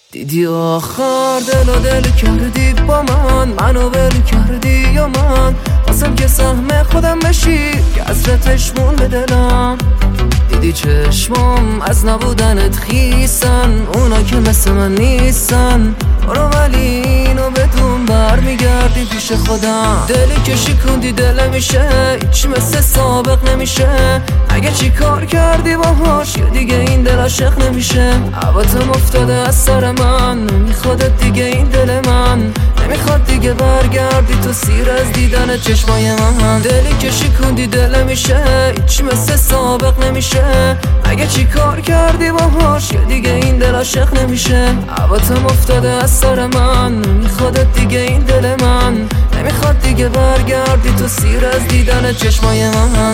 دیدی آخر دل کردی با منو ول کردی یا من خواستم که سهم خودم بشی که حسرتش مون به دلم. دیدی چشمام از نبودنت خیسن، اونا که مثل من نیستن. برو ولی اینو بدون برمیگردی پیش خودم. دلی که شکوندی دل میشه هیچ مثل سابق نمیشه. اگه چی کار کردی باهاش یا دیگه این دل عاشق نمیشه. هواتم افتاده از سر من، نمیخوادت دیگه این دل من. نمیخواد دیگه برگردی تو سیر از دیدن چشمای من. دلی که شکوندی دل میشه هیچ مثل سابق نمیشه. اگه چی کار کردی باهاش یا دیگه این دل عاشق نمیشه. هواتم افتاده از سر من، نمیخوادت دیگه این دل من. نمیخواد دیگه برگردی تو سیر از دیدن چشمای من.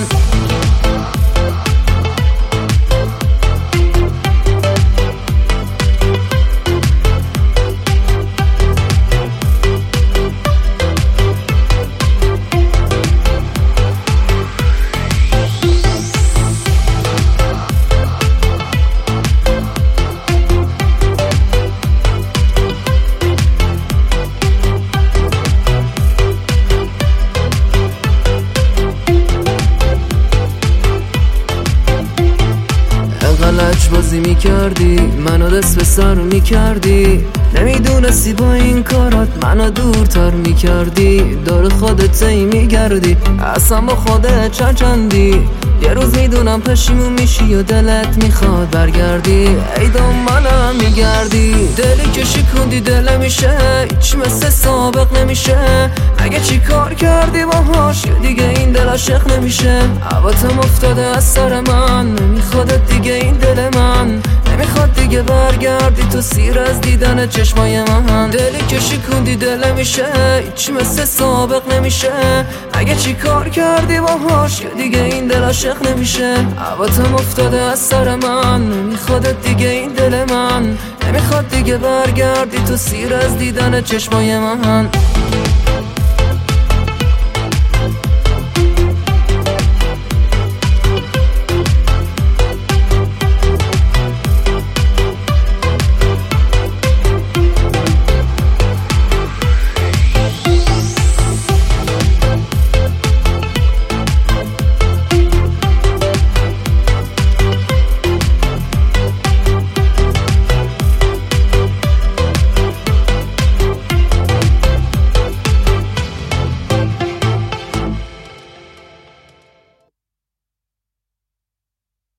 لج بازی میکردی منو دست به سر میکردی. نمیدونستی با این کارات منو دورتر میکردی. دور خودت ای میگردی اصلا با خودت چندی. یه روز میدونم پشیمون میشی و دلت میخواد برگردی. ای دنبالم میگردی. دلی که شکوندی دل میشه هیچ مثل سابق نمیشه. اگه چی کار کردی باهاش یا دیگه این دل عاشق نمیشه. هواتم افتاده از سر من، نمیخوادت دیگه این دل من. نمیخواد دیگه برگردی تو سیر از دیدن چشمای من. دلی که شکوندی دل میشه هیچ مثل سابق نمیشه. اگه چی کار کردی باهاش یا دیگه این دل عاشق نمیشه. هواتم افتاده از سر من، نمیخوادت دیگه این دل من. نمیخواد دیگه برگردی تو سیر از دیدن چشمای من.